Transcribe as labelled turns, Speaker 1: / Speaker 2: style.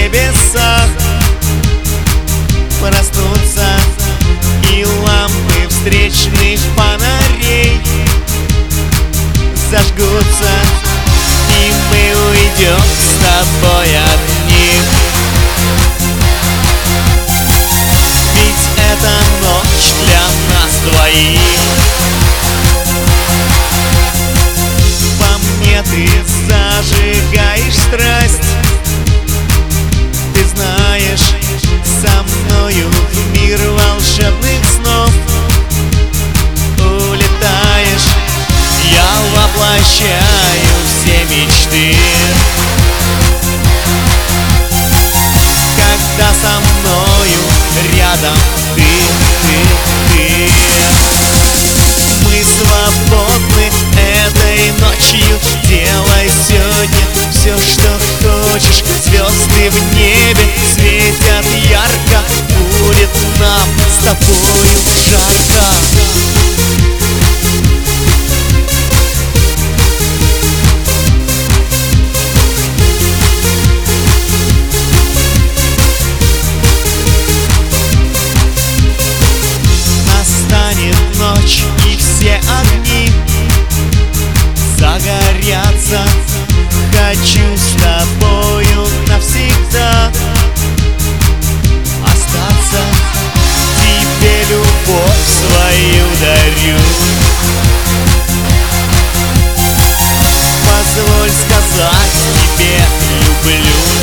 Speaker 1: небесах проснутся, и лампы встречных фонарей зажгутся, и мы уйдем с тобой от них. Ведь это ночь для нас двоих. Во мне ты зажигаешь страсть, ты знаешь, со мною в мир волшебных снов улетаешь. Я воплощаю все мечты, когда со мною рядом ты. Мы свободны этой ночью, делай сегодня все, что хочешь. Звезды в небе светят ярко, будет нам с тобою жарко. Ночь, и все огни загорятся. Хочу с тобою навсегда остаться. Тебе любовь свою дарю. Позволь сказать тебе люблю.